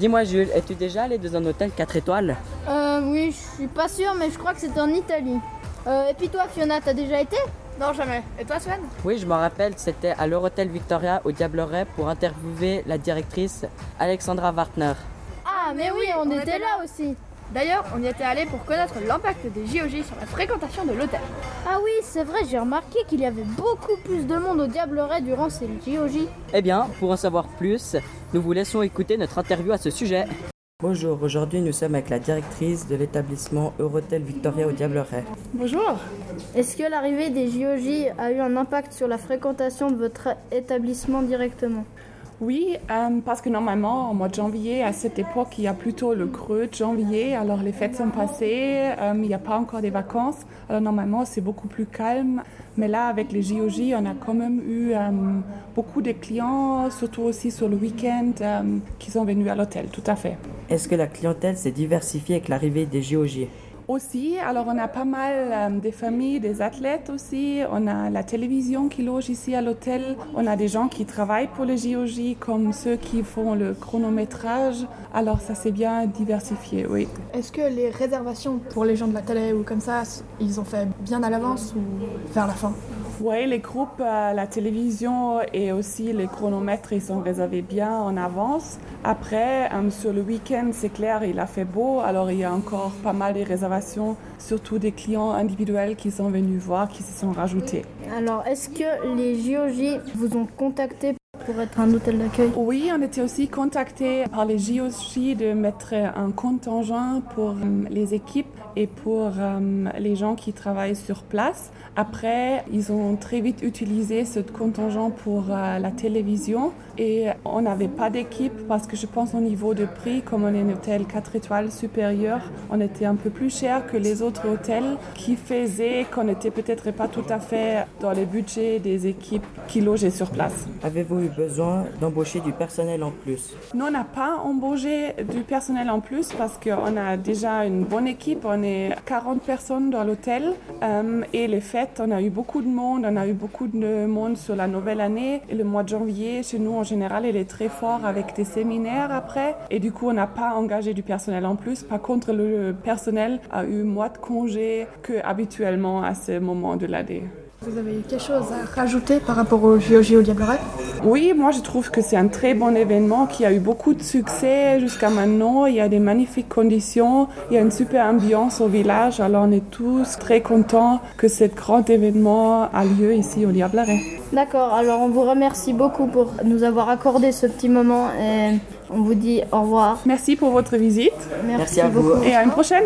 Dis-moi Jules, es-tu déjà allé dans un hôtel 4 étoiles? Oui, je suis pas sûre, mais je crois que c'était en Italie. Et puis toi, Fiona, t'as déjà été? Non, jamais. Et toi, Sven? Oui, je m'en rappelle, c'était à l'Eurotel Victoria au Diableret pour interviewer la directrice Alexandra Wartner. Ah, mais oui, on était là aussi. D'ailleurs, on y était allé pour connaître l'impact des JOJ sur la fréquentation de l'hôtel. Ah oui, c'est vrai, j'ai remarqué qu'il y avait beaucoup plus de monde au Diableret durant ces JOJ. Eh bien, pour en savoir plus, nous vous laissons écouter notre interview à ce sujet. Bonjour, aujourd'hui nous sommes avec la directrice de l'établissement Eurotel Victoria au Diableret. Bonjour. Est-ce que l'arrivée des JOJ a eu un impact sur la fréquentation de votre établissement directement? Oui, parce que normalement, au mois de janvier, à cette époque, il y a plutôt le creux de janvier. Alors, les fêtes sont passées, il n'y a pas encore des vacances. Alors, normalement, c'est beaucoup plus calme. Mais là, avec les JOJ, on a quand même eu beaucoup de clients, surtout aussi sur le week-end, qui sont venus à l'hôtel, tout à fait. Est-ce que la clientèle s'est diversifiée avec l'arrivée des JOJ? Aussi, alors on a pas mal des familles, des athlètes aussi, on a la télévision qui loge ici à l'hôtel, on a des gens qui travaillent pour les JOJ comme ceux qui font le chronométrage, alors ça s'est bien diversifié, oui. Est-ce que les réservations pour les gens de la télé ou comme ça, ils ont fait bien à l'avance ou vers la fin? Oui, les groupes, la télévision et aussi les chronomètres, ils sont réservés bien en avance. Après, sur le week-end, c'est clair, il a fait beau, alors il y a encore pas mal de réservations, surtout des clients individuels qui sont venus voir, qui se sont rajoutés. Alors, est-ce que les JOJ vous ont contacté pour être un hôtel d'accueil? Oui, on était aussi contactés par les JOJ de mettre un contingent pour les équipes et pour les gens qui travaillent sur place. Après, ils ont très vite utilisé ce contingent pour la télévision et on n'avait pas d'équipe parce que je pense au niveau de prix, comme on est un hôtel 4 étoiles supérieur, on était un peu plus cher que les autres hôtels qui faisaient qu'on n'était peut-être pas tout à fait dans les budgets des équipes qui logeaient sur place. Avez-vous eu besoin d'embaucher du personnel en plus? Nous, on n'a pas embauché du personnel en plus parce qu'on a déjà une bonne équipe. On est 40 personnes dans l'hôtel et les fêtes, on a eu beaucoup de monde. On a eu beaucoup de monde sur la nouvelle année. Et le mois de janvier, chez nous, en général, il est très fort avec des séminaires après. Et du coup, on n'a pas engagé du personnel en plus. Par contre, le personnel a eu moins de congés qu'habituellement à ce moment de l'année. Vous avez quelque chose à rajouter par rapport au JOJ au Diableret? Oui, moi je trouve que c'est un très bon événement qui a eu beaucoup de succès jusqu'à maintenant. Il y a des magnifiques conditions, il y a une super ambiance au village. Alors on est tous très contents que ce grand événement a lieu ici au Diableret. D'accord, alors on vous remercie beaucoup pour nous avoir accordé ce petit moment et on vous dit au revoir. Merci pour votre visite. Merci à vous. beaucoup. Et à une prochaine.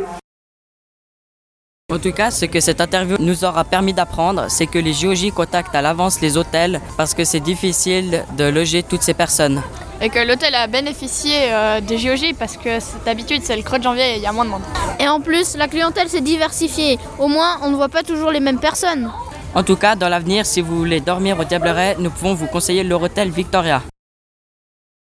En tout cas, ce que cette interview nous aura permis d'apprendre, c'est que les JOJ contactent à l'avance les hôtels parce que c'est difficile de loger toutes ces personnes. Et que l'hôtel a bénéficié des JOJ parce que d'habitude c'est le creux de janvier et il y a moins de monde. Et en plus, la clientèle s'est diversifiée. Au moins, on ne voit pas toujours les mêmes personnes. En tout cas, dans l'avenir, si vous voulez dormir au Diableret, nous pouvons vous conseiller l'Eurotel Victoria.